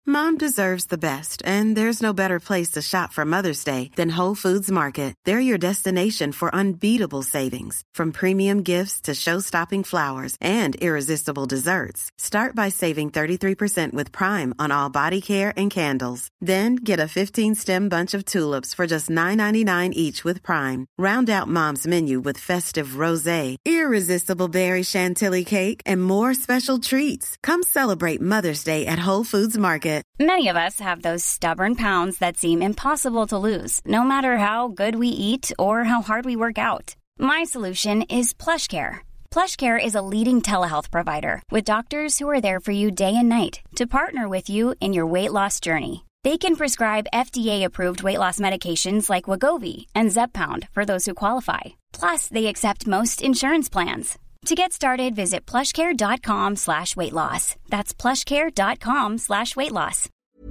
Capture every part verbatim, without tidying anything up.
Mom deserves the best, and there's no better place to shop for Mother's Day than Whole Foods Market. They're your destination for unbeatable savings, from premium gifts to show-stopping flowers and irresistible desserts. Start by saving thirty-three percent with Prime on all body care and candles. Then get a fifteen-stem bunch of tulips for just nine ninety-nine each with Prime. Round out Mom's menu with festive rosé, irresistible berry chantilly cake, and more special treats. Come celebrate Mother's Day at Whole Foods Market. Many of us have those stubborn pounds that seem impossible to lose, no matter how good we eat or how hard we work out. My solution is PlushCare. PlushCare is a leading telehealth provider with doctors who are there for you day and night to partner with you in your weight loss journey. They can prescribe F D A-approved weight loss medications like Wegovy and Zepbound for those who qualify. Plus, they accept most insurance plans. To get started, visit plushcare.com slash weight loss. That's plushcare.com slash weight loss.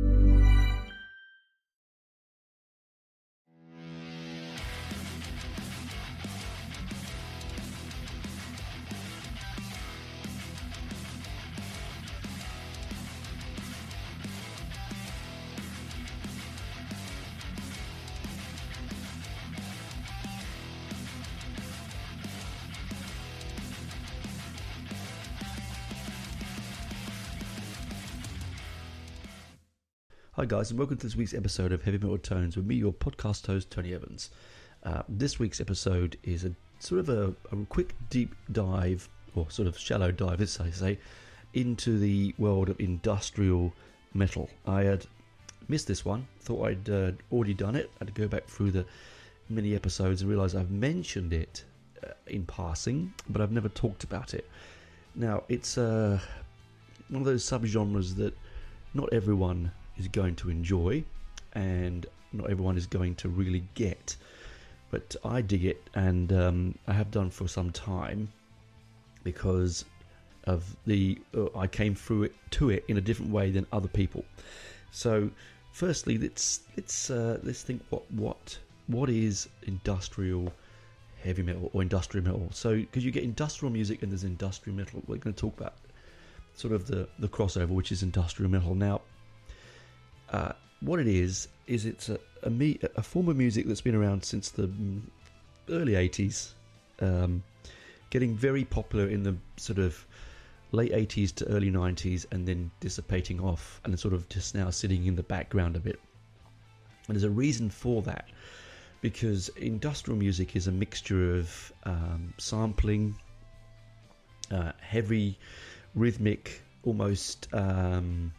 Hi guys, and welcome to this week's episode of Heavy Metal Tones with me, your podcast host, Tony Evans. Uh, this week's episode is a sort of a, a quick deep dive, or sort of shallow dive, as I say, into the world of industrial metal. I had missed this one, thought I'd uh, already done it. I had to go back through the mini episodes and realise I've mentioned it uh, in passing, but I've never talked about it. Now, it's uh, one of those subgenres that not everyone is going to enjoy, and not everyone is going to really get, but I dig it, and um, I have done for some time because of the uh, I came through it to it in a different way than other people. So, firstly, let's let's uh, let's think what what what is industrial heavy metal or industrial metal. So, because you get industrial music and there's industrial metal, we're going to talk about sort of the the crossover, which is industrial metal. Now, Uh, what it is is it's a a, me, a form of music that's been around since the early eighties, um, getting very popular in the sort of late eighties to early nineties, and then dissipating off and sort of just now sitting in the background a bit. And there's a reason for that, because industrial music is a mixture of um, sampling, uh, heavy, rhythmic, almost Um,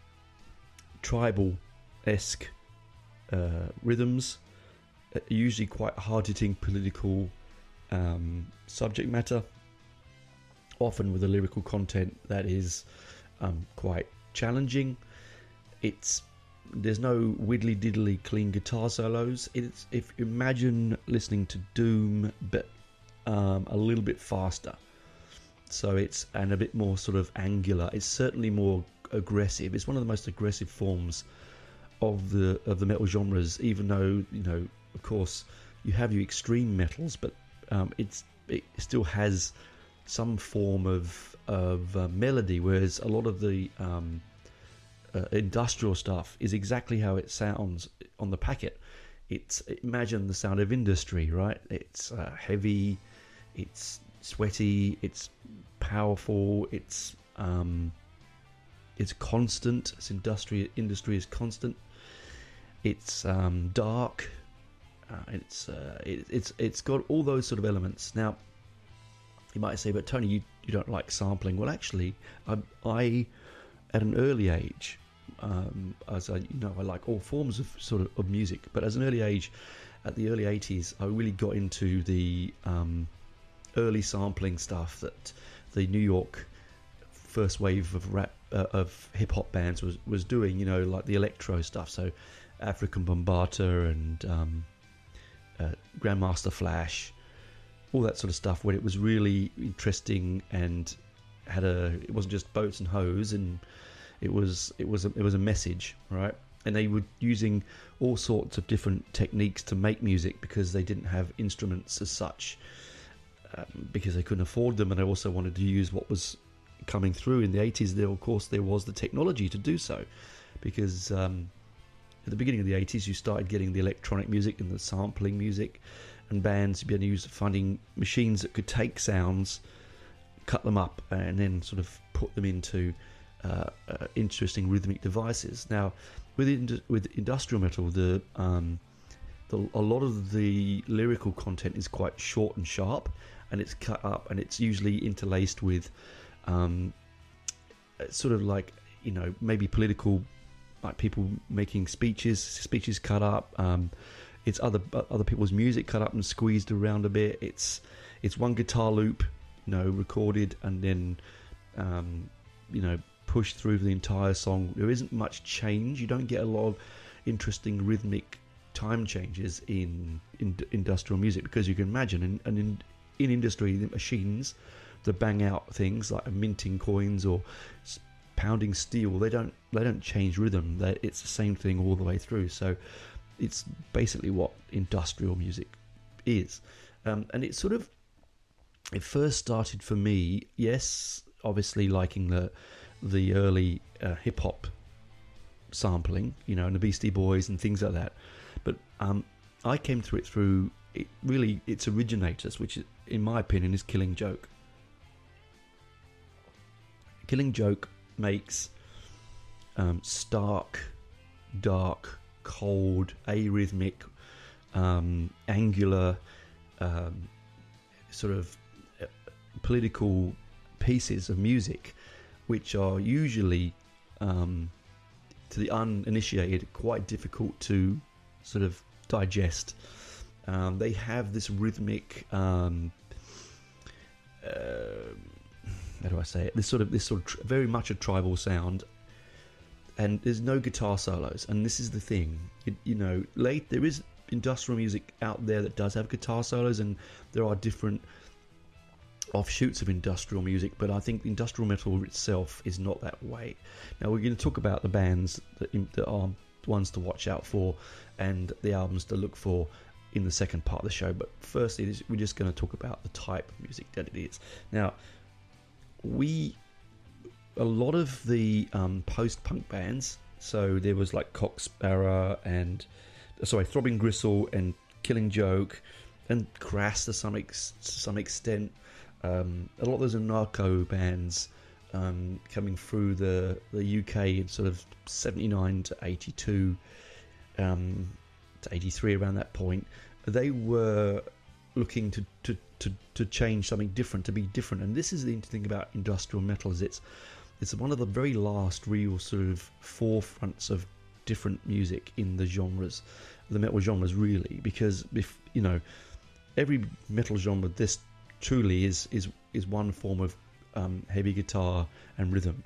tribal-esque uh, rhythms, uh, usually quite hard-hitting political um, subject matter, often with a lyrical content that is um, quite challenging. It's there's no widdly-diddly clean guitar solos. It's if imagine listening to Doom, but um, a little bit faster. So it's and a bit more sort of angular. It's certainly more aggressive. It's one of the most aggressive forms of the of the metal genres, even though, you know, of course you have your extreme metals, but um, it's it still has some form of of uh, melody, whereas a lot of the um, uh, industrial stuff is exactly how it sounds on the packet. It's imagine the sound of industry, right? It's uh, heavy, it's sweaty, it's powerful, it's um, it's constant. It's industry industry is constant. It's um, dark. Uh, it's uh, it, it's it's got all those sort of elements. Now, you might say, but Tony, you, you don't like sampling. Well, actually, I, I at an early age, um, as I you know, I like all forms of sort of, of music. But as an early age, at the early eighties, I really got into the um, early sampling stuff that the New York first wave of rap uh, of hip hop bands was was doing. You know, like the electro stuff. So African Bambaataa and um, uh, Grandmaster Flash, all that sort of stuff, where it was really interesting and had a it wasn't just boats and hoes, and it was it was a, it was a message, right? And they were using all sorts of different techniques to make music because they didn't have instruments as such, um, because they couldn't afford them, and they also wanted to use what was coming through in the eighties. There, of course, there was the technology to do so, because um, at the beginning of the eighties, you started getting the electronic music and the sampling music, and bands began to use finding machines that could take sounds, cut them up, and then sort of put them into uh, uh, interesting rhythmic devices. Now, with in, with industrial metal, the, um, the a lot of the lyrical content is quite short and sharp, and it's cut up, and it's usually interlaced with um, sort of like, you know, maybe political, like people making speeches, speeches cut up. Um, it's other other people's music cut up and squeezed around a bit. It's it's one guitar loop, you know, recorded and then um, you know, pushed through the entire song. There isn't much change. You don't get a lot of interesting rhythmic time changes in, in industrial music, because you can imagine in, and in in industry, the machines that bang out things like minting coins or pounding steel, they don't they don't change rhythm. They, it's the same thing all the way through. So it's basically what industrial music is, um, and it sort of it first started for me. Yes, obviously liking the the early uh, hip hop sampling, you know, and the Beastie Boys and things like that. But um, I came through it through it, really its originators, which is, in my opinion, is Killing Joke. Killing Joke makes um, stark, dark, cold, arrhythmic, um, angular, um, sort of uh, political pieces of music, which are usually, um, to the uninitiated, quite difficult to sort of digest. Um, they have this rhythmic, um, uh, how do I say it? This sort of, this sort of tr- very much a tribal sound, and there's no guitar solos. And this is the thing, it, you know, late there is industrial music out there that does have guitar solos, and there are different offshoots of industrial music, but I think industrial metal itself is not that way. Now we're going to talk about the bands that, that are ones to watch out for and the albums to look for in the second part of the show. But firstly, we're just going to talk about the type of music that it is. Now, we a lot of the um, post-punk bands, so there was like Cock Sparrer and sorry Throbbing Gristle and Killing Joke and Crass to some ex- to some extent. Um, a lot of those are narco bands um, coming through the, the U K in sort of seventy-nine to eighty-two um, to eighty-three, around that point. They were looking to, to, to, to change something different, to be different. And this is the interesting thing about industrial metal, is it's it's one of the very last real sort of forefronts of different music in the genres, the metal genres, really, because if you know every metal genre, this truly is is is one form of um, heavy guitar and rhythm,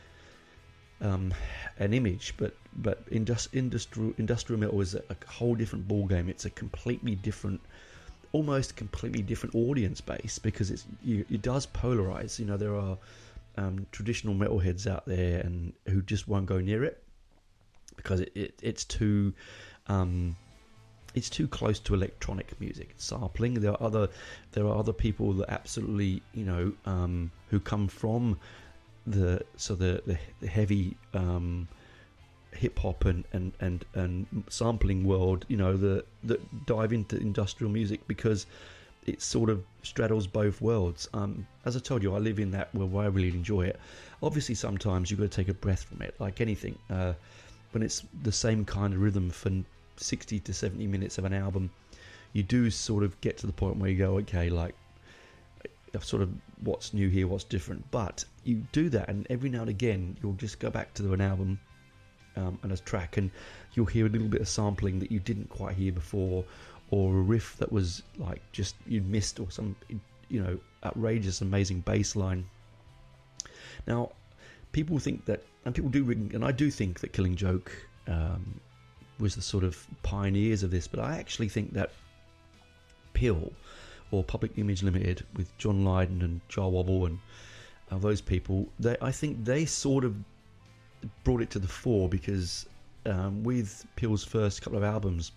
um, an image. But but industri- industrial industrial metal is a, a whole different ball game. It's a completely different, almost completely different audience base, because it's you, it does polarize. You know, there are um, traditional metalheads out there and who just won't go near it because it, it it's too. Um, It's too close to electronic music sampling. There are other, there are other people that absolutely, you know, um, who come from the so the the, the heavy um, hip hop and, and, and, and sampling world, you know, the that dive into industrial music because it sort of straddles both worlds. Um, as I told you, I live in that world where I really enjoy it. Obviously, sometimes you've got to take a breath from it, like anything. Uh, when it's the same kind of rhythm for sixty to seventy minutes of an album, you do sort of get to the point where you go, okay, like sort of what's new here, what's different. But you do that, and every now and again you'll just go back to an album um, and a track, and you'll hear a little bit of sampling that you didn't quite hear before, or a riff that was like just you'd missed, or some, you know, outrageous amazing bass line. Now people think that, and people do, and I do think that Killing Joke um, was the sort of pioneers of this, but I actually think that P I L, or Public Image Limited, with John Lydon and Jah Wobble and uh, those people, they, I think they sort of brought it to the fore, because um, with P I L's first couple of albums,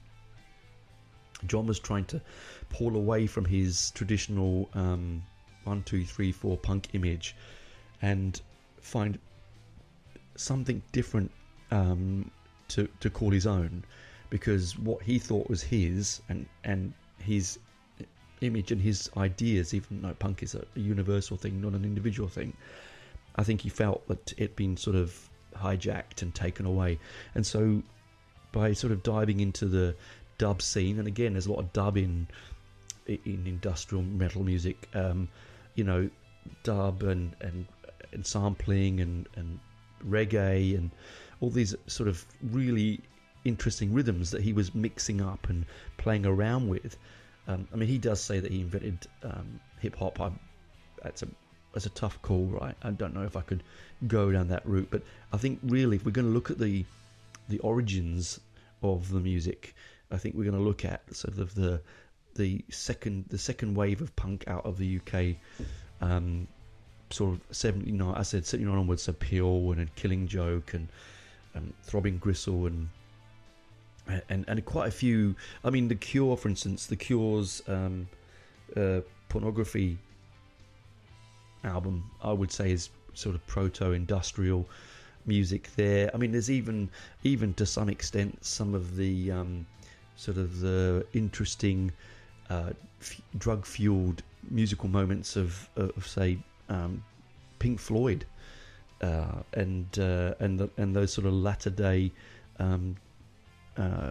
John was trying to pull away from his traditional um, one, two, three, four punk image and find something different um, to to call his own, because what he thought was his and and his image and his ideas, even though punk is a, a universal thing, not an individual thing, I think he felt that it'd been sort of hijacked and taken away. And so by sort of diving into the dub scene, and again there's a lot of dub in in industrial metal music, um, you know, dub and, and, and sampling and, and reggae and all these sort of really interesting rhythms that he was mixing up and playing around with. Um, I mean, he does say that he invented um, hip-hop. I, that's a that's a tough call, right? I don't know if I could go down that route, but I think really if we're going to look at the the origins of the music, I think we're going to look at sort of the the second the second wave of punk out of the U K, um, sort of seventy-nine. I said seventy-nine onwards, so Peel and, and Killing Joke and um, Throbbing Gristle and, and and quite a few. I mean, The Cure, for instance, The Cure's um, uh, Pornography album, I would say, is sort of proto-industrial music there. I mean, there's even even to some extent some of the um, sort of the interesting uh, f- drug-fueled musical moments of, of say, um, Pink Floyd uh, and uh, and the, and those sort of latter-day um, uh,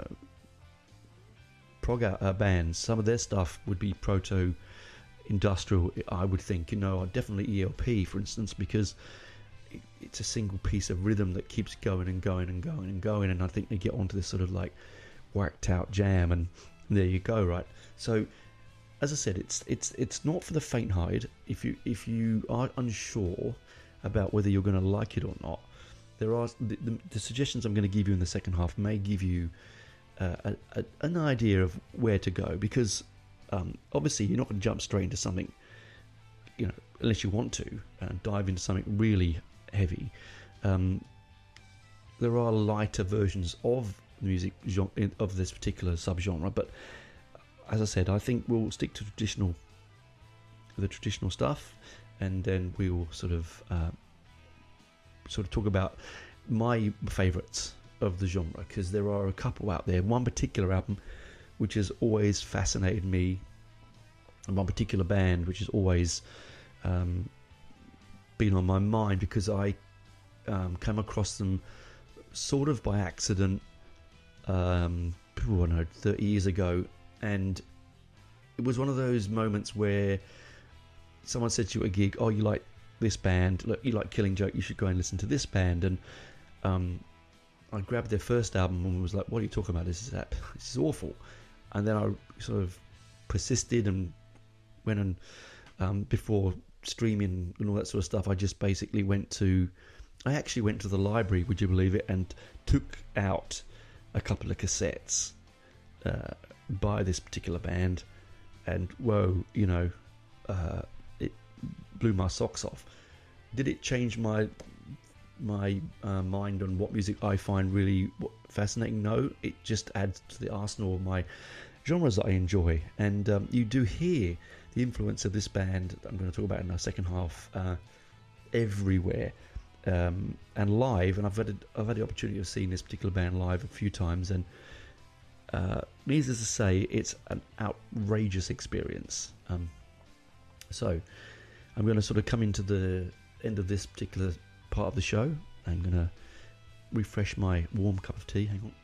prog uh, bands. Some of their stuff would be proto-industrial, I would think. You know, definitely E L P, for instance, because it's a single piece of rhythm that keeps going and going and going and going, and I think they get onto this sort of like whacked out jam, and there you go, right? So, as I said, it's it's it's not for the faint-hearted. If you if you are unsure about whether you're going to like it or not, there are the, the, the suggestions I'm going to give you in the second half may give you uh, a, a, an idea of where to go, because um, obviously you're not going to jump straight into something, you know, unless you want to uh, dive into something really heavy. Um, there are lighter versions of music genre, of this particular subgenre, but as I said, I think we'll stick to traditional, the traditional stuff, and then we will sort of uh, sort of talk about my favourites of the genre, because there are a couple out there. One particular album which has always fascinated me, and one particular band which has always um, been on my mind, because I um, came across them sort of by accident, um, I don't know, thirty years ago, and it was one of those moments where someone said to you at a gig, "Oh, you like this band? Look, you like Killing Joke? You should go and listen to this band." And um, I grabbed their first album and was like, "What are you talking about? This is that. This is awful." And then I sort of persisted and went and um, before streaming and all that sort of stuff, I just basically went to, I actually went to the library, would you believe it, and took out a couple of cassettes uh, by this particular band, and whoa, you know, uh, it blew my socks off. Did it change my my uh, mind on what music I find really fascinating? No, it just adds to the arsenal of my genres that I enjoy, and um, you do hear the influence of this band that I'm going to talk about in our second half uh, everywhere, um, and live. And I've had a, I've had the opportunity of seeing this particular band live a few times, and uh, needless to say, it's an outrageous experience. Um, so I'm going to sort of come into the end of this particular part of the show. I'm going to refresh my warm cup of tea. Hang on.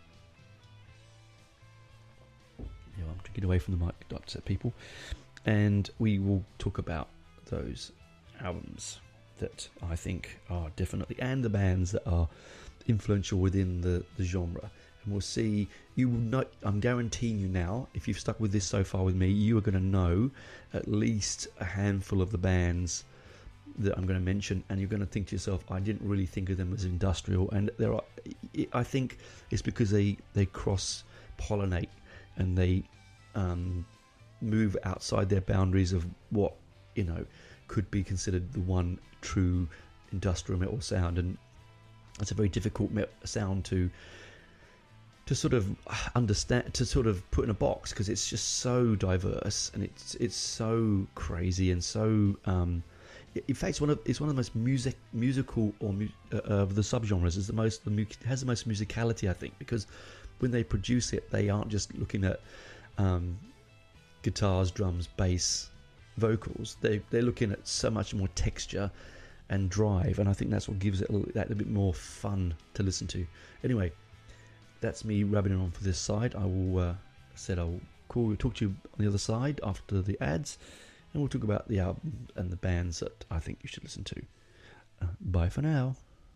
Yeah, I'm drinking away from the mic to upset people. And we will talk about those albums that I think are definitely, and the bands that are influential within the, the genre. And we'll see, you will know, I'm guaranteeing you now, if you've stuck with this so far with me, you are going to know at least a handful of the bands that I'm going to mention, and you're going to think to yourself, I didn't really think of them as industrial. And there are, I think it's because they, they cross-pollinate and they um, move outside their boundaries of what, you know, could be considered the one true industrial metal sound. And it's a very difficult me- sound to to sort of understand, to sort of put in a box, because it's just so diverse, and it's it's so crazy and so um, In fact, it's one of it's one of the most music musical or mu- uh, of the subgenres. Is the most the mu- has the most musicality, I think, because when they produce it, they aren't just looking at um, guitars, drums, bass, vocals. They they're looking at so much more texture and drive, and I think that's what gives it a little, that a bit more fun to listen to. Anyway, that's me rubbing it on for this side. I will uh, said I'll call talk to you on the other side after the ads, and we'll talk about the album and the bands that I think you should listen to. Uh, bye for now.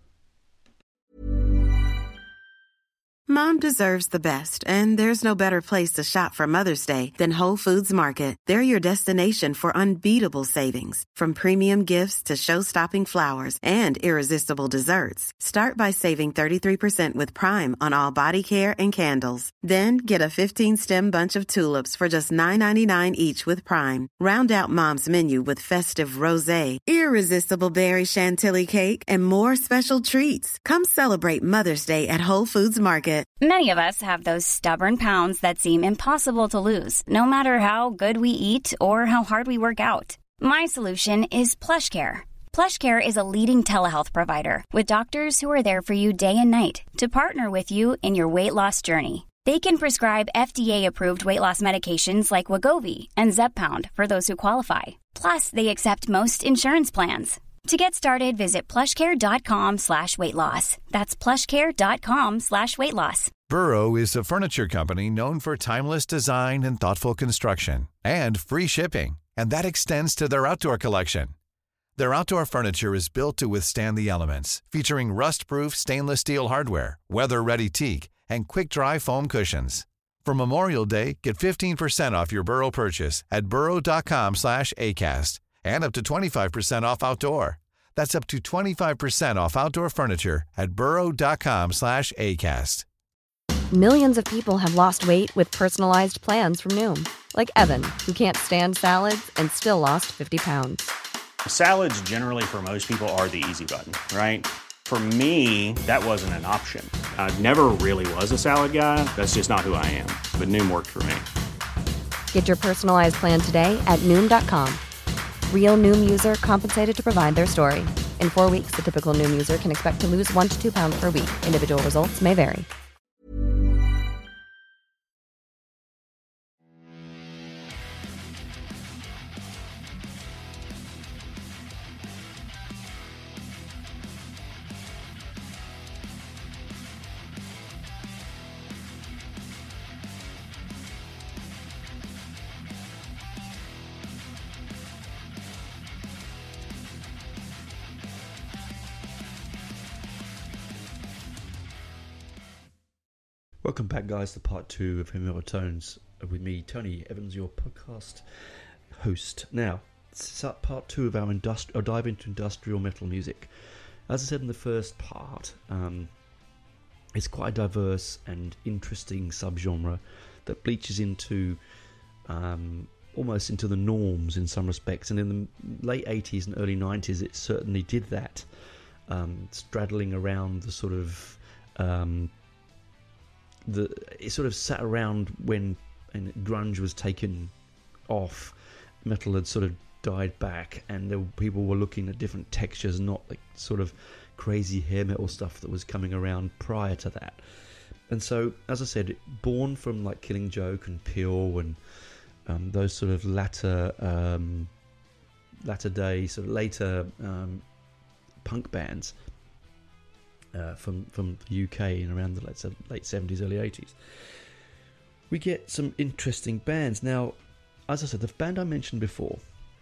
Mom deserves the best, and there's no better place to shop for Mother's Day than Whole Foods Market. They're your destination for unbeatable savings, from premium gifts to show-stopping flowers and irresistible desserts. Start by saving thirty-three percent with Prime on all body care and candles. Then get a fifteen-stem bunch of tulips for just nine ninety-nine each with Prime. Round out Mom's menu with festive rosé, irresistible berry chantilly cake, and more special treats. Come celebrate Mother's Day at Whole Foods Market. Many of us have those stubborn pounds that seem impossible to lose, no matter how good we eat or how hard we work out. My solution is PlushCare. PlushCare is a leading telehealth provider with doctors who are there for you day and night to partner with you in your weight loss journey. They can prescribe F D A-approved weight loss medications like Wegovy and Zepbound for those who qualify. Plus, they accept most insurance plans. To get started, visit plushcare.com slash weight loss. That's plushcare.com slash weight loss. Burrow is a furniture company known for timeless design and thoughtful construction, and free shipping, and that extends to their outdoor collection. Their outdoor furniture is built to withstand the elements, featuring rust-proof stainless steel hardware, weather-ready teak, and quick-dry foam cushions. For Memorial Day, get fifteen percent off your Burrow purchase at burrow.com slash ACAST. And up to twenty-five percent off outdoor. That's up to twenty-five percent off outdoor furniture at burrow.com slash ACAST. Millions of people have lost weight with personalized plans from Noom. Like Evan, who can't stand salads and still lost fifty pounds. Salads generally for most people are the easy button, right? For me, that wasn't an option. I never really was a salad guy. That's just not who I am. But Noom worked for me. Get your personalized plan today at Noom dot com. Real Noom user compensated to provide their story. In four weeks, the typical Noom user can expect to lose one to two pounds per week. Individual results may vary. Welcome back, guys, to part two of Familiar Tones with me, Tony Evans, your podcast host. Now, it's part two of our, industri- our dive into industrial metal music. As I said in the first part, um, it's quite a diverse and interesting subgenre that bleaches into um, almost into the norms in some respects. And in the late eighties and early nineties, it certainly did that, um, straddling around the sort of... Um, The it sort of sat around when and grunge was taken off, metal had sort of died back, and there were, people were looking at different textures, not like sort of crazy hair metal stuff that was coming around prior to that. And so, as I said, born from like Killing Joke and Peel and um, those sort of latter um, latter day, sort of later um, punk bands. Uh, from from the U K in around the late, late seventies, early eighties. We get some interesting bands. Now, as I said, the band I mentioned before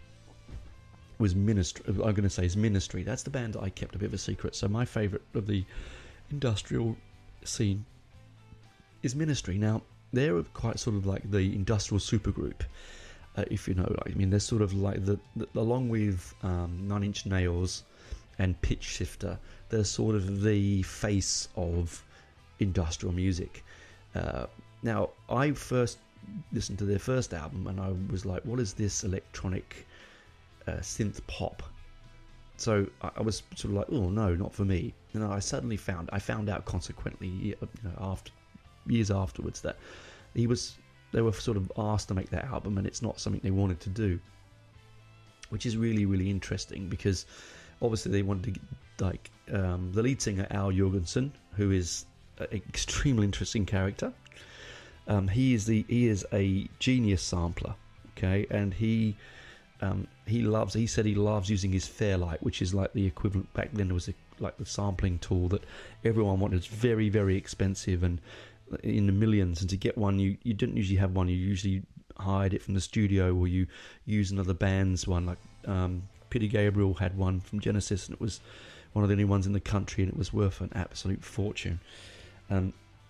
was Ministry. I'm going to say is Ministry. That's the band that I kept a bit of a secret. So my favourite of the industrial scene is Ministry. Now, they're quite sort of like the industrial supergroup, uh, if you know. I mean, they're sort of like the, the along with um, Nine Inch Nails and Pitch Shifter, they're sort of the face of industrial music. Uh, now, I first listened to their first album and I was like, what is this electronic uh, synth pop? So I, I was sort of like, oh no, not for me. And I suddenly found, I found out consequently, you know, after years afterwards, that he was, they were sort of asked to make that album and it's not something they wanted to do. which is really, really interesting because obviously they wanted to get, like um, the lead singer Al Jourgensen, who is an extremely interesting character. Um, he is the he is a genius sampler, okay, and he um, he loves. He said he loves using his Fairlight, which is like the equivalent back then. It was a, like the sampling tool that everyone wanted. It's very, very expensive and in the millions. And to get one, you you didn't usually have one. You usually hired it from the studio, or you use another band's one. Like um, Peter Gabriel had one from Genesis, and it was one of the only ones in the country, and it was worth an absolute fortune. Um,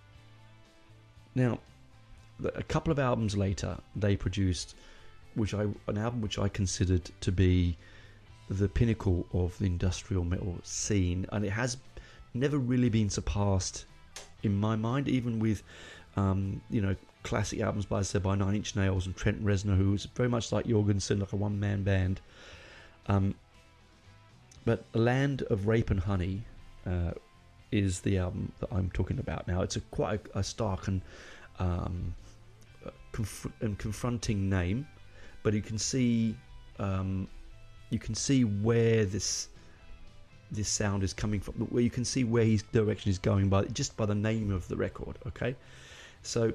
now. A couple of albums later, they produced, which I an album which I considered to be the pinnacle of the industrial metal scene, and it has never really been surpassed in my mind, even with um, you know classic albums by say by Nine Inch Nails and Trent Reznor, who was very much like Jorgensen, like a one man band. Um, but Land of Rape and Honey uh, is the album that I'm talking about now. It's a quite a, a stark and um, Conf- and confronting name, but you can see um, you can see where this this sound is coming from, where you can see where his direction is going by just by the name of the record. Okay, so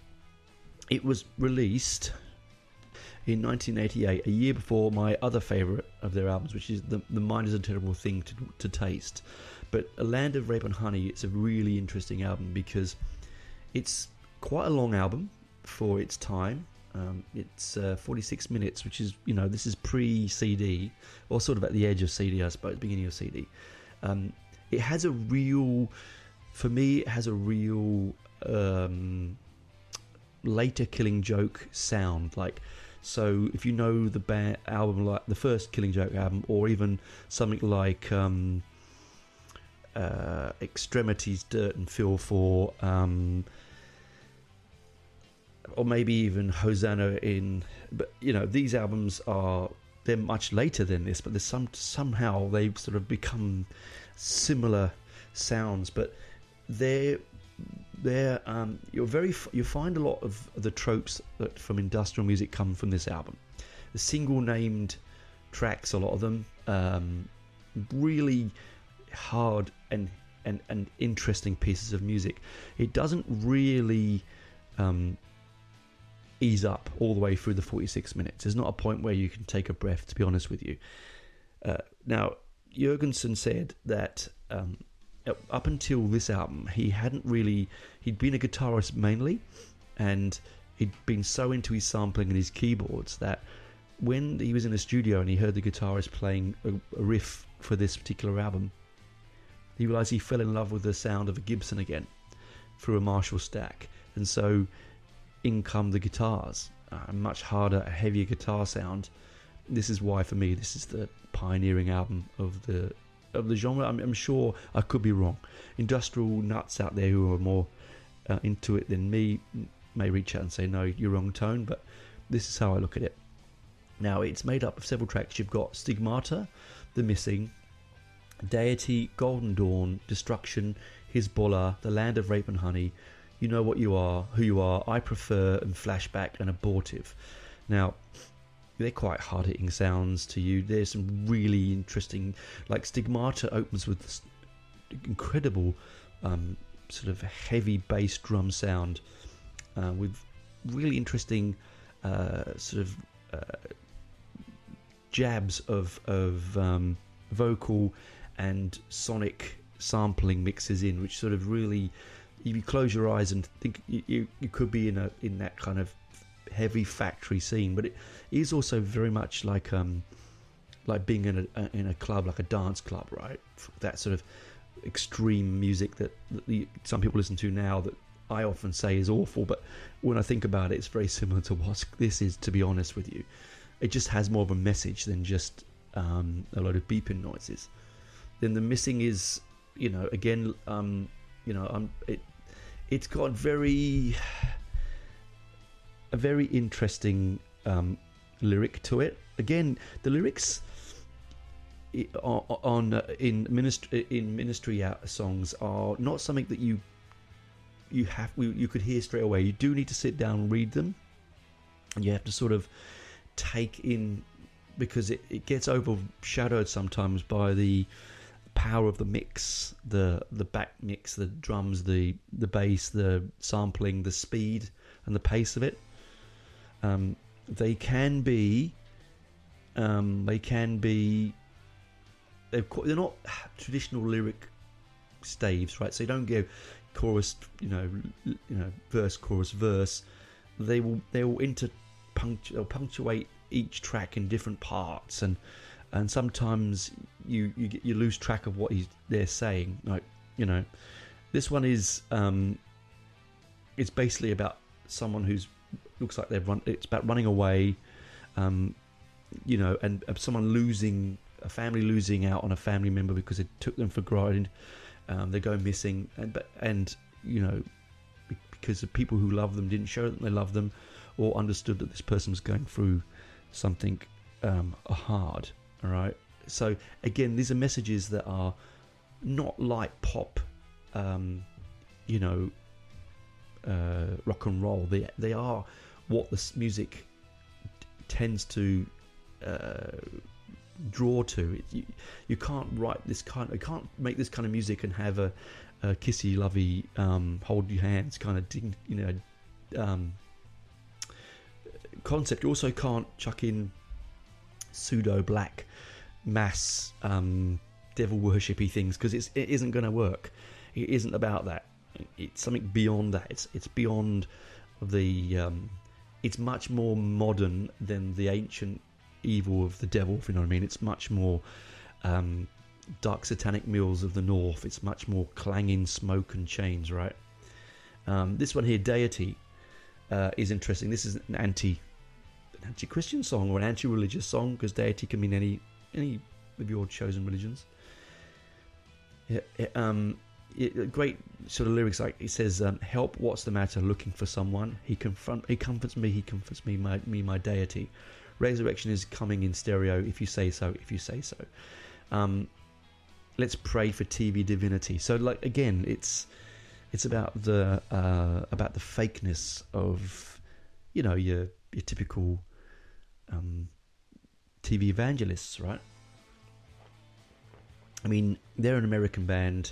it was released in nineteen eighty-eight, a year before my other favourite of their albums, which is the, the Mind is a Terrible Thing to, to Taste. But A Land of Rape and Honey, it's a really interesting album because it's quite a long album for its time. Um, it's uh, forty-six minutes, which is, you know, this is pre-C D, or sort of at the edge of C D, I suppose, beginning of C D. Um, it has a real, for me, it has a real um, later Killing Joke sound. Like, so if you know the band album, like the first Killing Joke album, or even something like um, uh, Extremities, Dirt and Feel For, um, or maybe even Hosanna in, but you know, these albums are, they're much later than this, but there's some, somehow they've sort of become similar sounds, but they're, they're, um, you're very, you find a lot of the tropes that from industrial music come from this album. The single named tracks, a lot of them, um, really hard and, and, and interesting pieces of music. It doesn't really, um, ease up all the way through the forty-six minutes. There's not a point where you can take a breath, to be honest with you. Uh, now, Jourgensen said that um, up until this album, he hadn't really, he'd been a guitarist mainly, and he'd been so into his sampling and his keyboards that when he was in a studio and he heard the guitarist playing a, a riff for this particular album, he realised he fell in love with the sound of a Gibson again through a Marshall stack. And so in come the guitars, a much harder, heavier guitar sound. This is why, for me, this is the pioneering album of the of the genre. I'm, I'm sure I could be wrong. Industrial nuts out there who are more uh, into it than me may reach out and say, no, you're wrong, Tone, but this is how I look at it. Now, it's made up of several tracks. You've got Stigmata, The Missing, Deity, Golden Dawn, Destruction, Hezbollah, The Land of Rape and Honey, You Know What You Are, Who You Are, I Prefer, and Flashback and Abortive. Now, they're quite hard-hitting sounds to you. There's some really interesting, like Stigmata opens with this incredible um, sort of heavy bass drum sound uh, with really interesting uh, sort of uh, jabs of, of um, vocal and sonic sampling mixes in, which sort of really, if you close your eyes and think you, you, you could be in a in that kind of heavy factory scene, but it is also very much like um like being in a in a club, like a dance club, right? That sort of extreme music that, that the, some people listen to now that I often say is awful, but when I think about it, it's very similar to what this is, to be honest with you. It just has more of a message than just um, a load of beeping noises. Then The Missing is, you know, again, um, you know, um, it it's got very a very interesting um, lyric to it. Again, the lyrics on, on uh, in ministry in ministry songs are not something that you you have you could hear straight away. You do need to sit down and read them, and you have to sort of take in because it, it gets overshadowed sometimes by the power of the mix, the the back mix, the drums, the the bass, the sampling, the speed and the pace of it. Um, they can be, um, they can be, they're, they're not traditional lyric staves, right? So you don't go chorus, you know, you know, verse, chorus, verse. They will they will inter punctu- punctuate each track in different parts, and and sometimes you you get, you lose track of what he's they're saying. Like, you know, this one is um, it's basically about someone who's looks like they've run. It's about running away, um, you know, and uh, someone losing a family losing out on a family member because it took them for granted. Um, they go missing, and but and you know, because the people who love them didn't show that they love them, or understood that this person was going through something um, hard. All right. So again, these are messages that are not like pop, um, you know, uh, rock and roll. They they are what this music t- tends to uh, draw to. It, you, you can't write this kind. You can't make this kind of music and have a, a kissy, lovey, um, hold your hands kind of ding, you know, um, concept. You also can't chuck in pseudo black mass um, devil worshipy things, because it's it isn't going to work. It isn't about that. It's something beyond that. It's it's beyond the. Um, it's much more modern than the ancient evil of the devil, if you know what I mean. It's much more um, dark satanic mills of the north. It's much more clanging smoke and chains, right? Um, this one here, Deity, uh, is interesting. This is an anti an anti-Christian song or an anti-religious song, because deity can mean any any of your chosen religions. Yeah, it, um, it, great sort of lyrics, like it says, um, "Help, what's the matter? Looking for someone. He confront, he comforts me. He comforts me. My me, my deity. Resurrection is coming in stereo. If you say so. If you say so. Um, let's pray for T V divinity." So, like again, it's it's about the uh, about the fakeness of, you know, your your typical um, T V evangelists, right? I mean, they're an American band,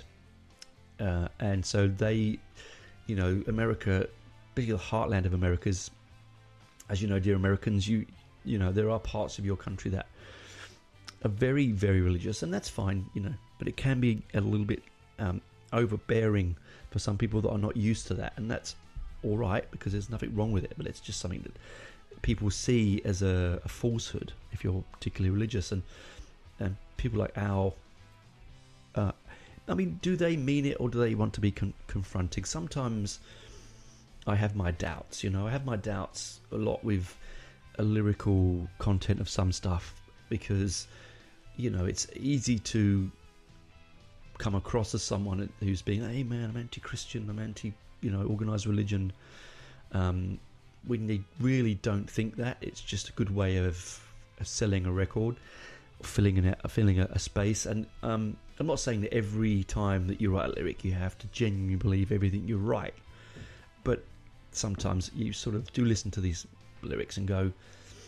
uh, and so they, you know, America, particularly the heartland of America's, as you know, dear Americans, you you know, there are parts of your country that are very, very religious, and that's fine, you know, but it can be a little bit um, overbearing for some people that are not used to that, and that's all right, because there's nothing wrong with it, but it's just something that people see as a, a falsehood if you're particularly religious. And and people like Al, uh, I mean, do they mean it, or do they want to be con- confronting? Sometimes I have my doubts, you know, I have my doubts a lot with a lyrical content of some stuff, because, you know, it's easy to come across as someone who's being, hey man, I'm anti-Christian, I'm anti, you know, organised religion, um, when they really don't think that. It's just a good way of, of selling a record, filling in a, filling a, a space. And um, I'm not saying that every time that you write a lyric you have to genuinely believe everything you write, but sometimes you sort of do listen to these lyrics and go,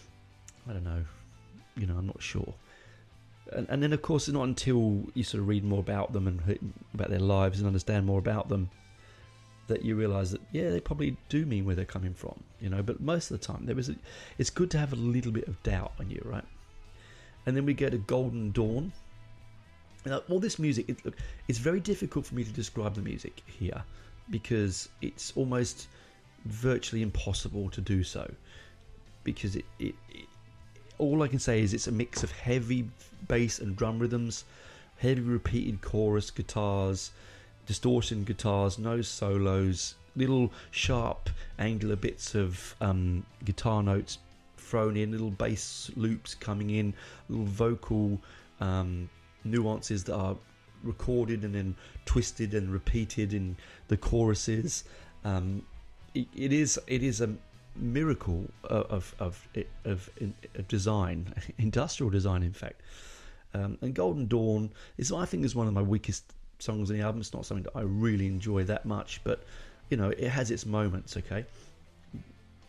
I don't know, you know, I'm not sure. And, and then of course it's not until you sort of read more about them and about their lives and understand more about them that you realise that, yeah, they probably do mean where they're coming from, you know. But most of the time there is a, it's good to have a little bit of doubt on you, right? And then we go to Golden Dawn. Now, all this music, it, look, it's very difficult for me to describe the music here, because it's almost virtually impossible to do so, because it, it, it all I can say is it's a mix of heavy bass and drum rhythms, heavy repeated chorus guitars, distortion guitars, no solos, little sharp angular bits of um, guitar notes thrown in, little bass loops coming in, little vocal um, nuances that are recorded and then twisted and repeated in the choruses. Um, it, it is it is a miracle of of of, of, of design, industrial design, in fact. Um, and Golden Dawn is, I think, is one of my weakest songs on the album. It's not something that I really enjoy that much, but you know, it has its moments. Okay,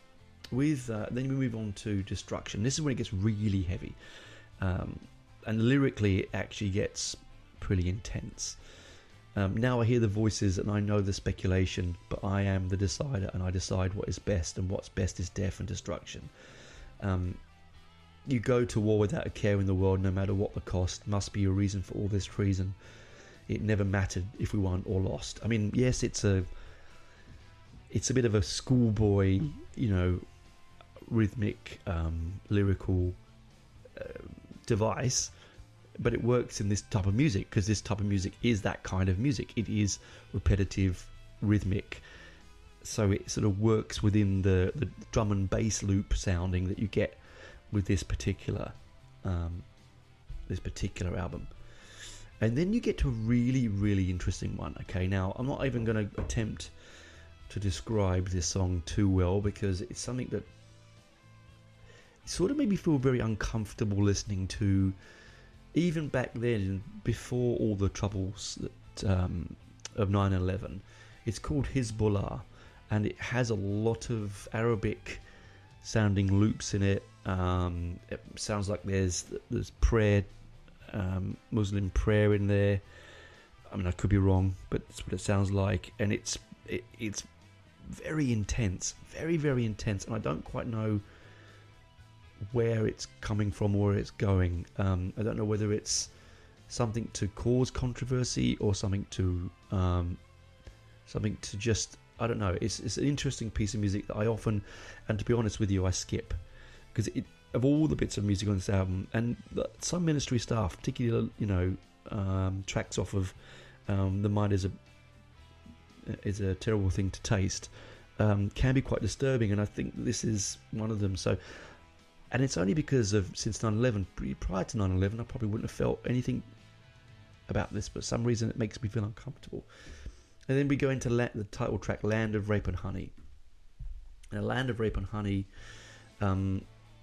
with uh, then we move on to Destruction. This is when it gets really heavy, um, and lyrically it actually gets pretty intense. Um, now I hear the voices and I know the speculation, but I am the decider, and I decide what is best, and what's best is death and destruction. Um, you go to war without a care in the world, no matter what the cost. Must be a reason for all this treason. It never mattered if we won or lost. I mean, yes, it's a it's a bit of a schoolboy, you know, rhythmic, um, lyrical uh, device, but it works in this type of music because this type of music is that kind of music. It is repetitive, rhythmic, so it sort of works within the, the drum and bass loop sounding that you get with this particular um, this particular album. And then you get to a really, really interesting one. Okay, now I'm not even going to attempt to describe this song too well because it's something that sort of made me feel very uncomfortable listening to, even back then, before all the troubles that, um, of nine eleven. It's called Hezbollah, and it has a lot of Arabic sounding loops in it. Um, it sounds like there's there's prayer, um, Muslim prayer in there. I mean, I could be wrong, but that's what it sounds like, and it's it, it's very intense, very very intense, and I don't quite know where it's coming from or where it's going. Um, I don't know whether it's something to cause controversy or something to um, something to just, I don't know. It's it's an interesting piece of music that I often, and to be honest with you, I skip because it of all the bits of music on this album, and some Ministry stuff, particularly you know um, tracks off of um, The Mind Is a is a Terrible Thing to Taste, um, can be quite disturbing, and I think this is one of them. So. And it's only because of, since nine eleven, prior to nine eleven, I probably wouldn't have felt anything about this, but for some reason it makes me feel uncomfortable. And then we go into la- the title track, Land of Rape and Honey. Now, Land of Rape and Honey um,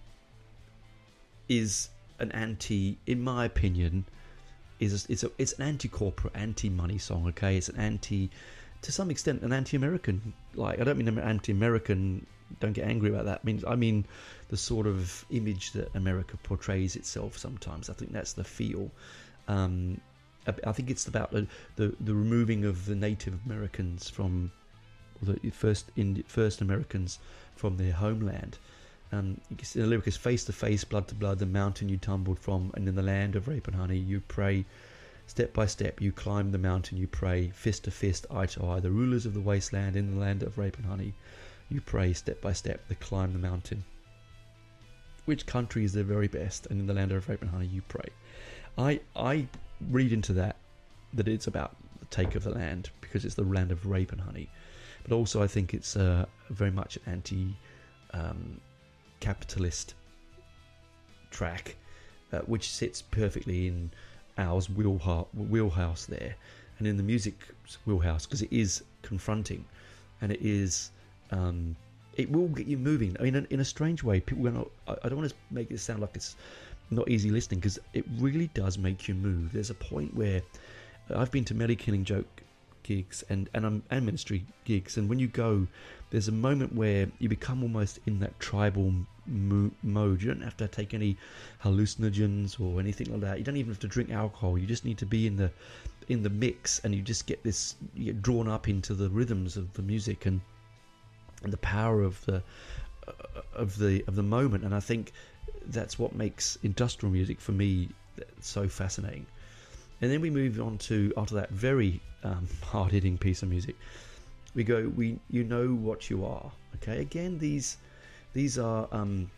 is an anti, in my opinion, is a, it's, a, it's an anti-corporate, anti-money song, okay? It's an anti, to some extent, an anti-American, like, I don't mean anti-American, don't get angry about that. I mean, I mean the sort of image that America portrays itself sometimes. I think that's the feel. Um, I, I think it's about the, the, the removing of the Native Americans from, or the first in, first Americans from their homeland. Um, you can see the lyric is face to face, blood to blood, the mountain you tumbled from, and in the land of rape and honey you pray. Step by step you climb the mountain, you pray. Fist to fist, eye to eye, the rulers of the wasteland in the land of rape and honey. You pray step by step, they climb the mountain. Which country is the very best? And in the land of rape and honey, you pray. I I read into that that it's about the take of the land because it's the land of rape and honey. But also I think it's uh, very much an anti-capitalist um, track, uh, which sits perfectly in Al's wheelhouse, wheelhouse there. And in the music's wheelhouse, because it is confronting and it is... Um, it will get you moving. I mean, in, in a strange way, people are not, I, I don't want to make it sound like it's not easy listening because it really does make you move. There's a point where I've been to many Killing Joke gigs and and, um, and Ministry gigs, and when you go, there's a moment where you become almost in that tribal mo- mode. You don't have to take any hallucinogens or anything like that. You don't even have to drink alcohol. You just need to be in the in the mix, and you just get this, you get drawn up into the rhythms of the music and. And the power of the uh, of the of the moment, and I think that's what makes industrial music for me so fascinating. And then we move on to, after that very um, hard-hitting piece of music, we go, we you know what you are. Okay, again, these these are um,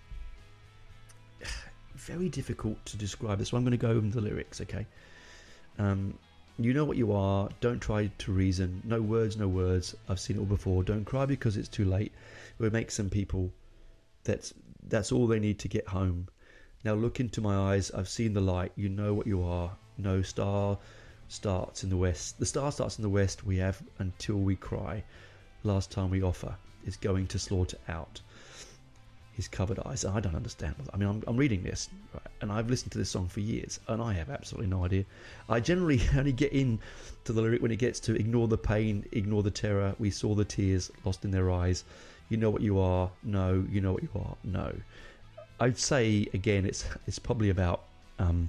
very difficult to describe. So I'm going to go into the lyrics. Okay. Um, You know what you are, don't try to reason, no words, no words, I've seen it all before, don't cry because it's too late. It would make some people, that's that's all they need to get home. Now look into my eyes, I've seen the light, you know what you are, no star starts in the west. The star starts in the west, we have until we cry. Last time we offer is going to slaughter out. his covered eyes. I don't understand. I mean, I'm, I'm reading this, right, and I've listened to this song for years, and I have absolutely no idea. I generally only get in to the lyric when it gets to ignore the pain, ignore the terror. We saw the tears lost in their eyes. You know what you are. No, you know what you are. No. I'd say again, it's it's probably about um,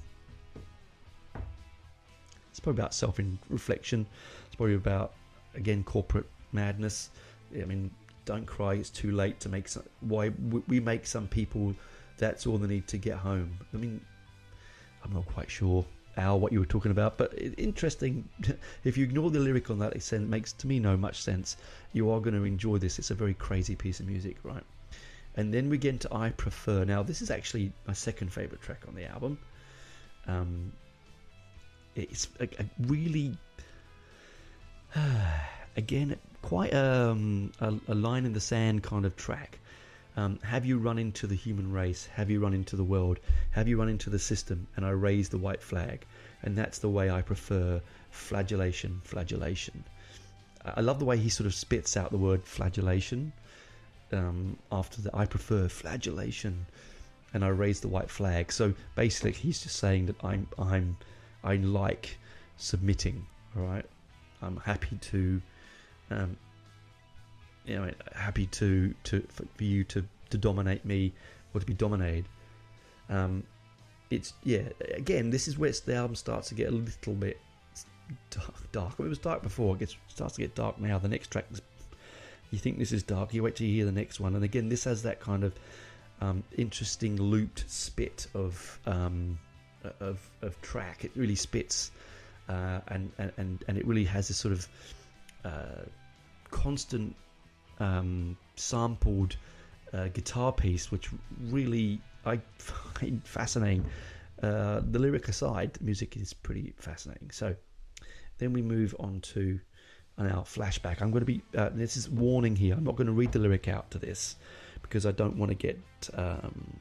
it's probably about self-reflection. It's probably about again corporate madness. I mean. Don't cry, it's too late to make some, why we make some people that's all they need to get home. I mean, I'm not quite sure, Al, what you were talking about, but interesting. If you ignore the lyric on that, it makes to me no much sense. You are going to enjoy this. It's a very crazy piece of music, right? And then we get into I Prefer. Now, this is actually my second favorite track on the album. Um, it's a, a really... Again, quite um, a, a line in the sand kind of track. Um, have you run into the human race? Have you run into the world? Have you run into the system? And I raise the white flag. And that's the way I prefer flagellation, flagellation. I love the way he sort of spits out the word flagellation. Um, after that, I prefer flagellation. And I raise the white flag. So basically, he's just saying that I'm, I'm, I like submitting, all right? I'm happy to... Um, you know, happy to, to for you to, to dominate me or to be dominated. Um, it's yeah. Again, this is where it's, the album starts to get a little bit dark. dark. I mean, it was dark before. It gets, starts to get dark now. The next track, is, you think this is dark. You wait till you hear the next one, and again, this has that kind of um, interesting looped spit of um, of of track. It really spits, uh, and and and it really has this sort of Uh, constant um, sampled uh, guitar piece, which really I find fascinating. Uh, the lyric aside, the music is pretty fascinating. So then we move on to our flashback. I'm going to be uh, this is warning here. I'm not going to read the lyric out to this because I don't want to get um,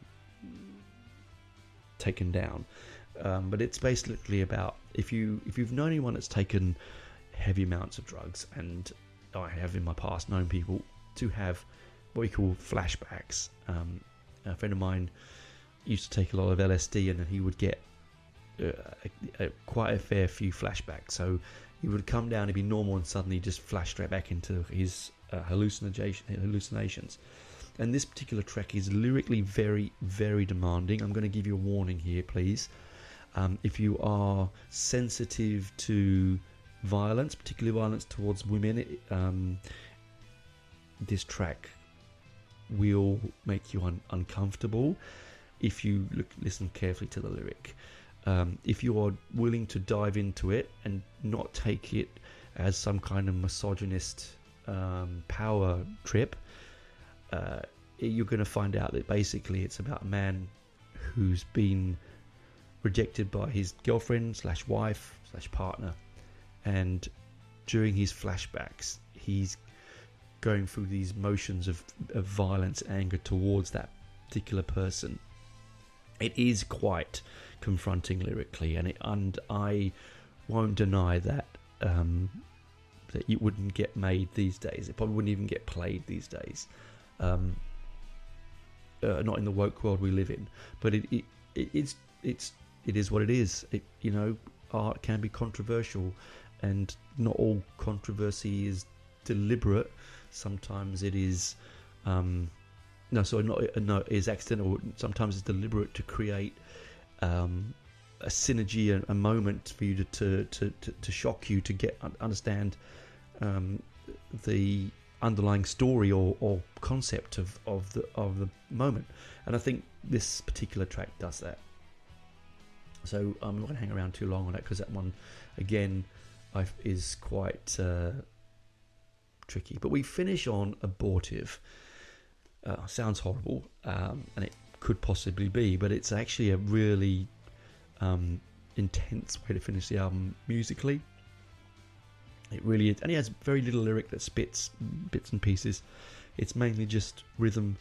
taken down. Um, but it's basically about if you if you've known anyone that's taken heavy amounts of drugs, and I have in my past known people to have what we call flashbacks. Um, a friend of mine used to take a lot of L S D, and he would get uh, a, a, quite a fair few flashbacks. So he would come down and be normal, and suddenly just flash straight back into his uh, hallucination, hallucinations. And this particular track is lyrically very, very demanding. I'm going to give you a warning here, please. Um, if you are sensitive to violence, particularly violence towards women, it, um, this track will make you un- uncomfortable if you look, listen carefully to the lyric. Um, if you are willing to dive into it and not take it as some kind of misogynist um, power trip, uh, you're going to find out that basically it's about a man who's been rejected by his girlfriend slash wife slash partner. And during his flashbacks, he's going through these motions of, of violence, anger towards that particular person. It is quite confronting lyrically, and it, and I won't deny that um, that it wouldn't get made these days. It probably wouldn't even get played these days. Um, uh, not in the woke world we live in, but it, it, it it's it's it is what it is. It, you know, art can be controversial. And not all controversy is deliberate. Sometimes it is, um, no, sorry, not no, it is accidental. Sometimes it's deliberate to create um, a synergy, a, a moment for you to to, to, to to shock you, to get understand um, the underlying story or, or concept of, of the of the moment. And I think this particular track does that. So I'm not going to hang around too long on that, because that one, again, is quite uh, tricky. But we finish on Abortive. Uh, sounds horrible, um, and it could possibly be, but it's actually a really um, intense way to finish the album musically. It really is, and he has very little lyric that spits bits and pieces. It's mainly just rhythm,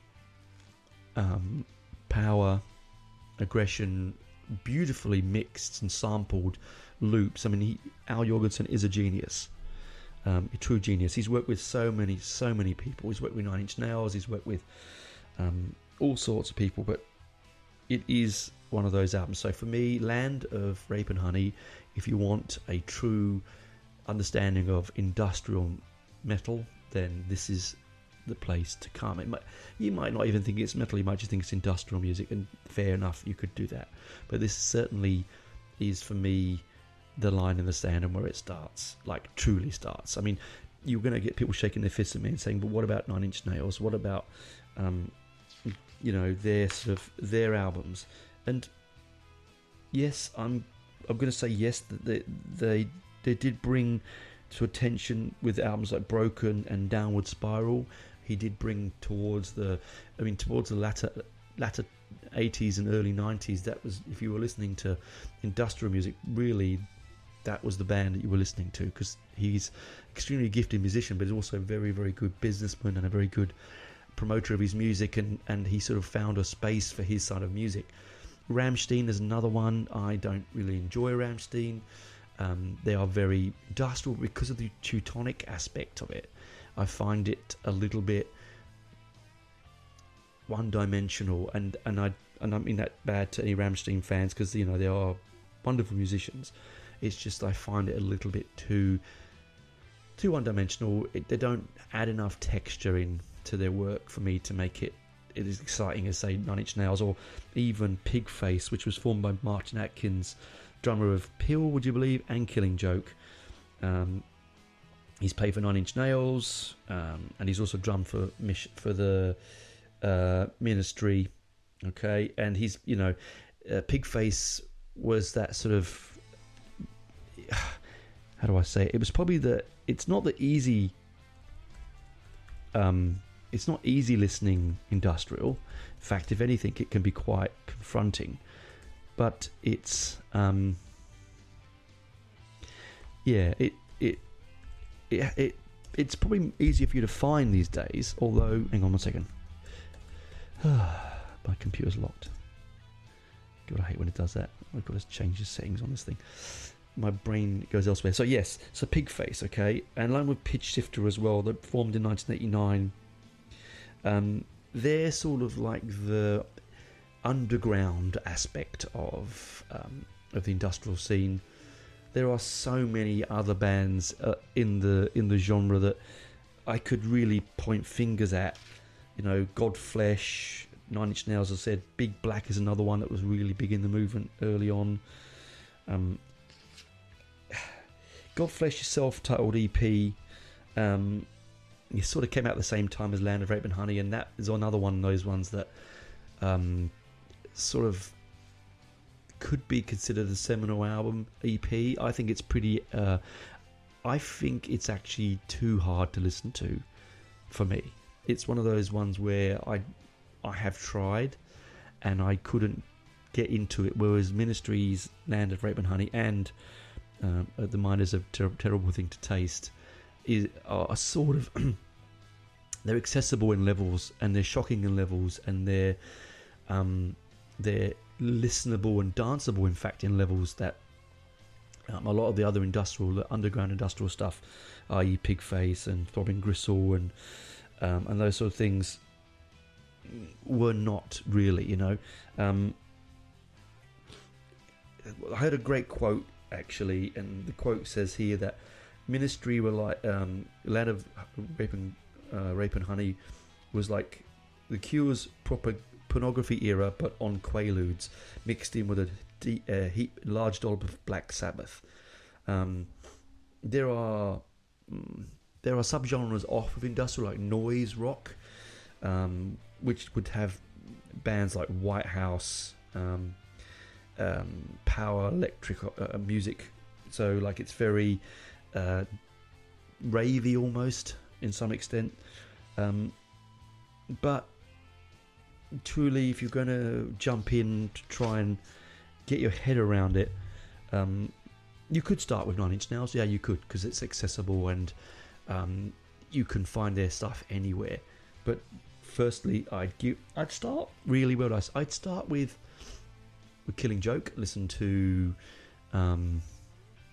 um, power, aggression, beautifully mixed and sampled loops. I mean, he, Al Jourgensen is a genius, um, a true genius. He's worked with so many, so many people. He's worked with Nine Inch Nails. He's worked with um, all sorts of people, but it is one of those albums. So for me, Land of Rape and Honey, if you want a true understanding of industrial metal, then this is the place to come. It might, you might not even think it's metal, you might just think it's industrial music, and fair enough, you could do that. But this certainly is, for me, the line in the sand and where it starts, like truly starts. I mean, you're going to get people shaking their fists at me and saying, but what about Nine Inch Nails? What about, um, you know, their sort of, their albums? And yes, I'm I'm going to say yes, that they, they, they did bring to attention with albums like Broken and Downward Spiral. He did bring towards the, I mean, towards the latter latter eighties and early nineties. That was, if you were listening to industrial music, really, that was the band that you were listening to, because he's extremely gifted musician, but he's also a very, very good businessman and a very good promoter of his music, and, and he sort of found a space for his side of music. Rammstein is another one. I don't really enjoy Rammstein. Um, they are very industrial because of the Teutonic aspect of it. I find it a little bit one-dimensional, and, and I and I mean that bad to any Rammstein fans, because you know they are wonderful musicians. It's just I find it a little bit too too one-dimensional. It, they don't add enough texture in to their work for me to make it it is exciting as, say, Nine Inch Nails, or even Pigface, which was formed by Martin Atkins, drummer of Peel, would you believe, and Killing Joke. Um, he's played for Nine Inch Nails, um, and he's also drummed for for the uh, Ministry. Okay, and he's, you know, uh, Pigface was that sort of, how do I say it? It was probably the, it's not the easy, um, it's not easy listening industrial. In fact, if anything, it can be quite confronting. But it's, um, yeah, it, it, it, it, it's probably easier for you to find these days. Although, hang on one second. My computer's locked. God, I hate when it does that. I've got to change the settings on this thing. My brain goes elsewhere. So yes, so Pigface, okay, and along with Pitch Shifter as well, that formed in nineteen eighty-nine. Um, they're sort of like the underground aspect of um, of the industrial scene. There are so many other bands uh, in the in the genre that I could really point fingers at. You know, Godflesh, Nine Inch Nails, as I said. Big Black is another one that was really big in the movement early on. Um, Godflesh, self-titled E P, um, it sort of came out at the same time as Land of Rape and Honey, and that is another one of those ones that um, sort of could be considered a seminal album E P. I think it's pretty. Uh, I think it's actually too hard to listen to for me. It's one of those ones where I, I have tried, and I couldn't get into it. Whereas Ministry's Land of Rape and Honey and uh, The Mind Is a ter- Terrible Thing to Taste is are sort of they're accessible in levels, and they're shocking in levels, and they're um, they're listenable and danceable, in fact, in levels that um, a lot of the other industrial, the underground industrial stuff, that is. Pigface and Throbbing Gristle and um, and those sort of things, were not really, you know. Um, I heard a great quote, actually, and the quote says here that Ministry were like um, Land of Rape and uh, Rape and Honey was like the Cure's proper pornography era, but on Quaaludes, mixed in with a deep, uh, heap, large dollop of Black Sabbath. Um, there are mm, there are subgenres off of industrial, like noise rock, um, which would have bands like White House, um, um, power electric uh, music. So like it's very uh, ravey almost in some extent, um, but truly, if you're going to jump in to try and get your head around it, um, you could start with Nine Inch Nails. Yeah, you could, because it's accessible and um, you can find their stuff anywhere. But firstly, I'd give, I'd start really well. I'd start with with Killing Joke. Listen to um,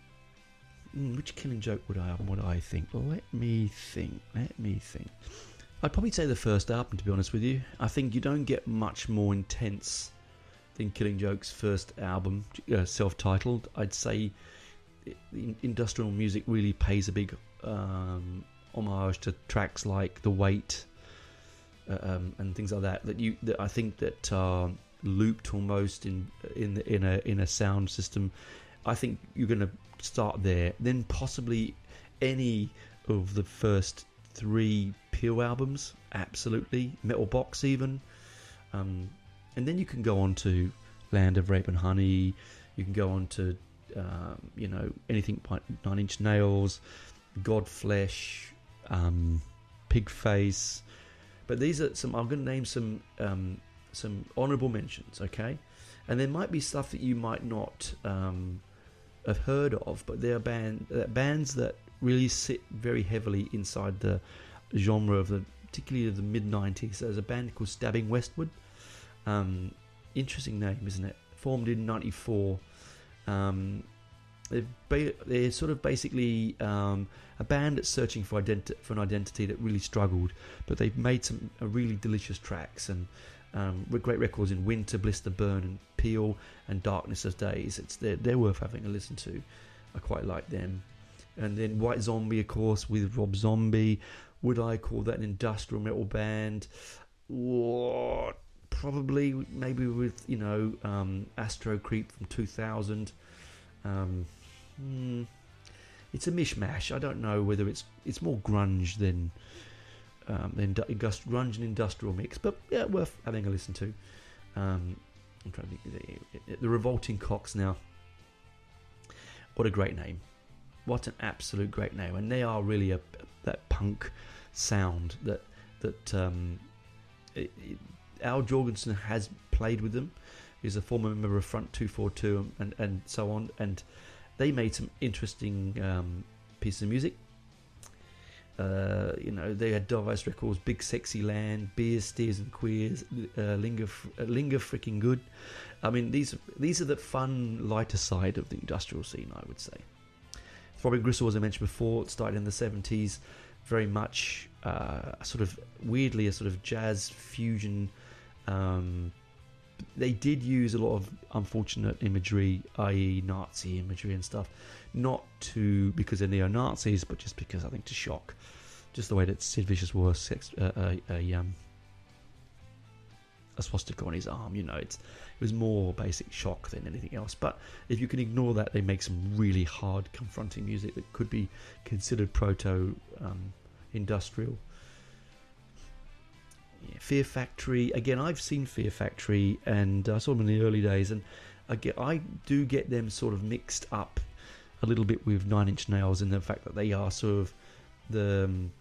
which Killing Joke would I would I think? Well, let me think. Let me think. I'd probably say the first album, to be honest with you. I think you don't get much more intense than Killing Joke's first album, uh, self-titled. I'd say industrial music really pays a big um, homage to tracks like The Weight uh, um, and things like that. That you, that I think that are looped almost in in the, in a in a sound system. I think you're going to start there, then possibly any of the first three Peel albums, absolutely, Metal Box even, um, and then you can go on to Land of Rape and Honey. You can go on to um, you know, anything like Nine Inch Nails, Godflesh, um, Pigface. But these are some. I'm going to name some um, some honourable mentions, okay? And there might be stuff that you might not um, have heard of, but they are band uh, bands that really sit very heavily inside the genre of the, particularly of the mid nineties. There's a band called Stabbing Westward. Um, interesting name, isn't it? Formed in ninety-four. Um, they're, ba- they're sort of basically um, a band that's searching for, identi- for an identity that really struggled, but they've made some uh, really delicious tracks and um, great records in Winter, Blister Burn, and Peel, and Darkness of Days. It's they're, they're worth having a listen to. I quite like them. And then White Zombie, of course, with Rob Zombie. Would I call that an industrial metal band? What? Probably, maybe with, you know, um, Astro Creep from two thousand. Um, hmm, it's a mishmash. I don't know whether it's it's more grunge than um, than industri- grunge and industrial mix, but yeah, worth having a listen to. Um, I'm trying to think. The, the Revolting Cocks now. What a great name! What an absolute great name! And they are really a that punk sound that that um, it, it, Al Jorgensen has played with them. He's a former member of Front two forty-two and, and so on, and they made some interesting um, pieces of music. Uh, you know, they had Device Records, Big Sexy Land, Beers, Steers and Queers, uh, Linger, uh, Linger Freaking Good. I mean, these these are the fun, lighter side of the industrial scene, I would say. Throbbing Gristle, as I mentioned before, it started in the seventies, very much uh, sort of weirdly a sort of jazz fusion. Um, they did use a lot of unfortunate imagery, that is Nazi imagery and stuff, not to because they're neo-Nazis, but just because I think to shock, just the way that Sid Vicious wore sex, uh, a, a, um, a swastika on his arm. You know, it's it was more basic shock than anything else. But if you can ignore that, they make some really hard, confronting music that could be considered proto um, industrial. Yeah, Fear Factory, again, I've seen Fear Factory and I saw them in the early days, and I get I do get them sort of mixed up a little bit with Nine Inch Nails in the fact that they are sort of the um,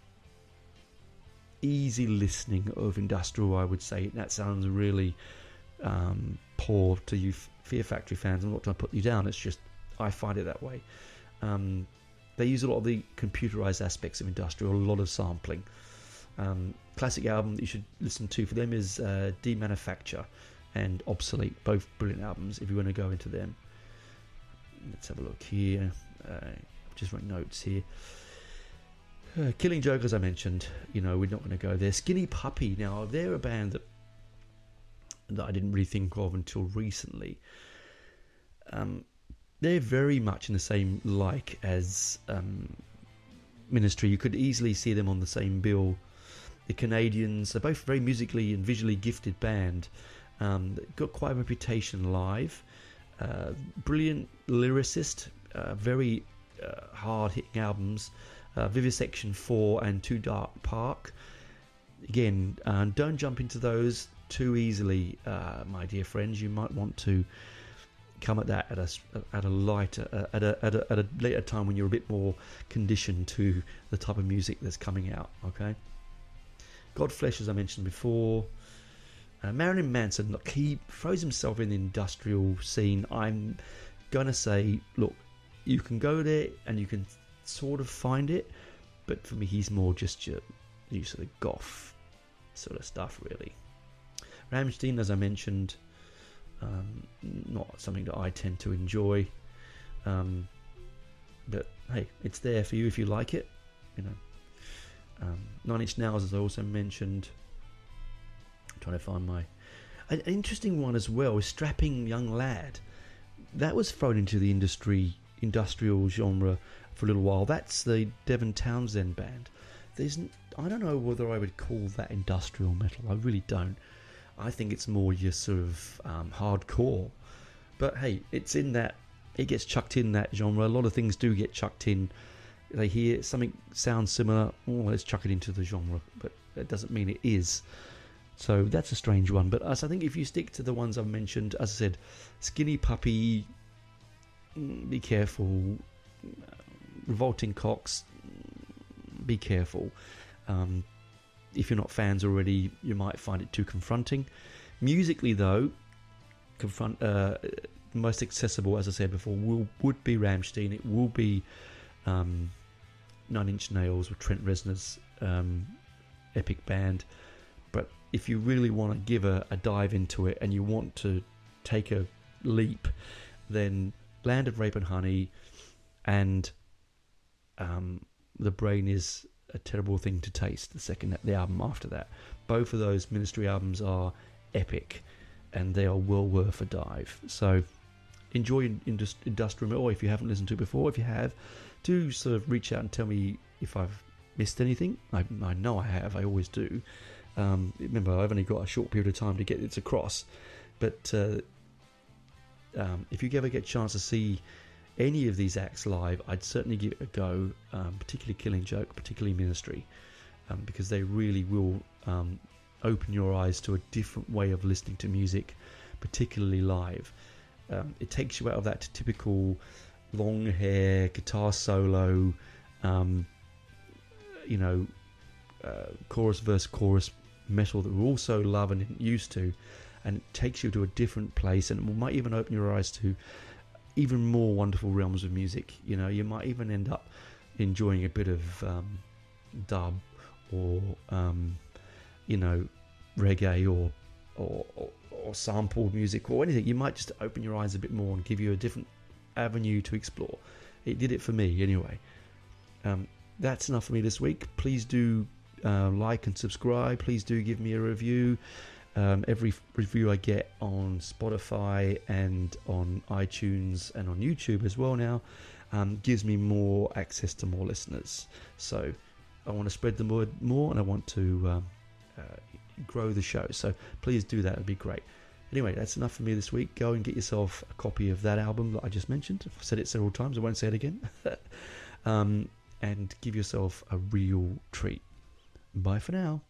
easy listening of industrial, I would say. That sounds really um, poor to you Fear Factory fans. I'm not trying to put you down, it's just I find it that way. Um, they use a lot of the computerized aspects of industrial, a lot of sampling. Um, classic album that you should listen to for them is uh, Demanufacture and Obsolete, both brilliant albums if you want to go into them. Let's have a look here. Uh, just write notes here. Uh, Killing Joke, as I mentioned, you know, we're not going to go there. Skinny Puppy, now they're a band that that I didn't really think of until recently. Um, they're very much in the same like as um, Ministry. You could easily see them on the same bill. The Canadians are both very musically and visually gifted band. Um, got quite a reputation live. Uh, brilliant lyricist. Uh, very uh, hard-hitting albums. Uh, Vivisection four and Too Dark Park. Again, uh, don't jump into those too easily, uh, my dear friends. You might want to come at that at a at a lighter uh, at a at a at a later time when you're a bit more conditioned to the type of music that's coming out. Okay. Godflesh, as I mentioned before. Uh, Marilyn Manson, look, he throws himself in the industrial scene. I'm gonna say, look, you can go there and you can sort of find it, but for me, he's more just your use of the goth sort of stuff, really. Rammstein, as I mentioned, um, not something that I tend to enjoy, um, but hey, it's there for you if you like it, you know. Um, Nine Inch Nails, as I also mentioned. I'm trying to find my... An interesting one as well is Strapping Young Lad. That was thrown into the industry, industrial genre for a little while. That's the Devon Townsend band. There's, I don't know whether I would call that industrial metal. I really don't. I think it's more your sort of um, hardcore. But hey, it's in that, it gets chucked in that genre. A lot of things do get chucked in. They hear something sounds similar, oh, let's chuck it into the genre. But that doesn't mean it is. So that's a strange one. But as I think if you stick to the ones I've mentioned, as I said, Skinny Puppy, be careful. Revolting Cocks, be careful. Um, if you're not fans already, you might find it too confronting. Musically, though, confront uh, most accessible, as I said before, will would be Rammstein. It will be um, Nine Inch Nails with Trent Reznor's um, epic band. But if you really want to give a, a dive into it and you want to take a leap, then Land of Rape and Honey and um, The Brain is a terrible thing to taste, the second the album after that. Both of those Ministry albums are epic and they are well worth a dive. So enjoy indus- industrial metal, or if you haven't listened to it before, if you have, do sort of reach out and tell me if I've missed anything. I, I know I have, I always do. Um, remember, I've only got a short period of time to get this across, but uh, um, if you ever get a chance to see any of these acts live, I'd certainly give it a go, um, particularly Killing Joke, particularly Ministry, um, because they really will um, open your eyes to a different way of listening to music, particularly live. Um, it takes you out of that typical long hair, guitar solo, um, you know, uh, chorus, verse, chorus metal that we all so love and used to, and it takes you to a different place, and it might even open your eyes to even more wonderful realms of music. You know, you might even end up enjoying a bit of um, dub or um, you know, reggae or, or or or sampled music or anything. You might just open your eyes a bit more and give you a different avenue to explore. It did it for me anyway. Um, that's enough for me this week. Please do uh, like and subscribe. Please do give me a review. Um, every review I get on Spotify and on iTunes and on YouTube as well now um, gives me more access to more listeners. So I want to spread the word more, and I want to um, uh, grow the show. So please do that. It'd be great. Anyway, that's enough for me this week. Go and get yourself a copy of that album that I just mentioned. I've said it several times. I won't say it again. um, and give yourself a real treat. Bye for now.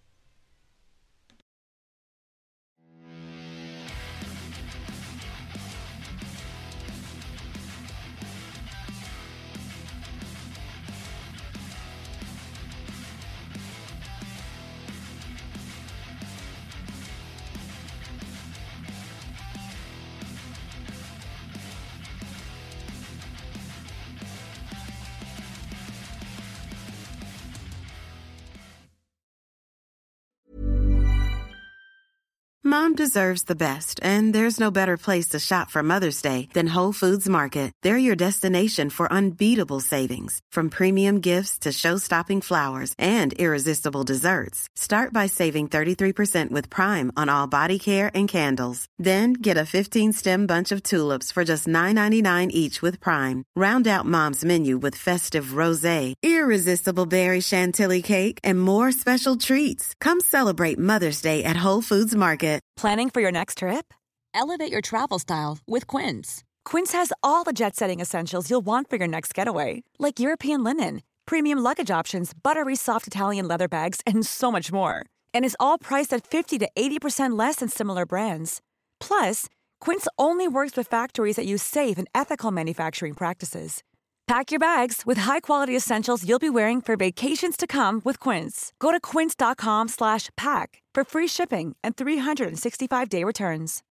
Mom deserves the best, and there's no better place to shop for Mother's Day than Whole Foods Market. They're your destination for unbeatable savings, from premium gifts to show-stopping flowers and irresistible desserts. Start by saving thirty-three percent with Prime on all body care and candles. Then get a fifteen-stem bunch of tulips for just nine ninety-nine each with Prime. Round out Mom's menu with festive rosé, irresistible berry chantilly cake, and more special treats. Come celebrate Mother's Day at Whole Foods Market. Planning for your next trip? Elevate your travel style with Quince. Quince has all the jet-setting essentials you'll want for your next getaway, like European linen, premium luggage options, buttery soft Italian leather bags, and so much more. And is all priced at fifty to eighty percent less than similar brands. Plus, Quince only works with factories that use safe and ethical manufacturing practices. Pack your bags with high-quality essentials you'll be wearing for vacations to come with Quince. Go to quince.com slash pack for free shipping and three sixty-five day returns.